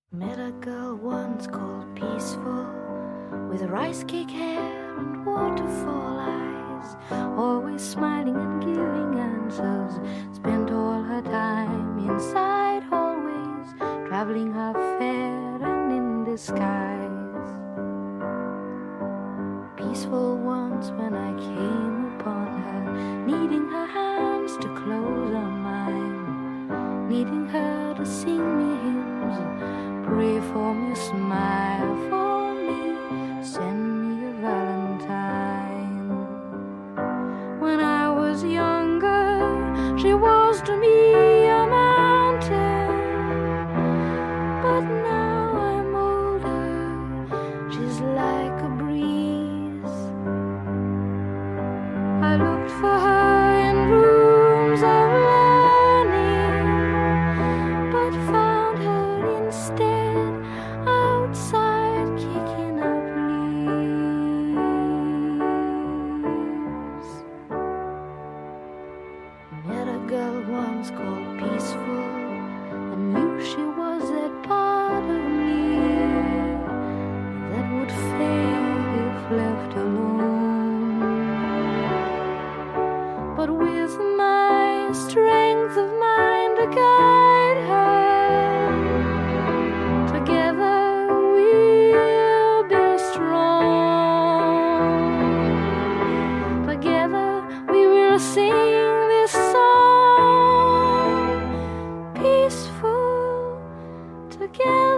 Met a girl once called Peaceful, with rice cake hair and waterfall eyes, always smiling and giving answers. Spent all her time inside hallways, traveling half fair and in disguise. Peaceful once when I came upon her, needing her hands to close on mine, needing her to sing me hymns, pray for me, smile for me, send me a valentine. When I was younger, she was to me a mountain, but now I'm older, she's like a breeze. I looked for her in rooms of learning, but found her instead outside kicking up leaves. Met a girl once called Peaceful, and knew she was that part of me that would fade if left alone. But with my strength of mind to guide her, together we'll be strong. Together we will sing this song, peaceful together.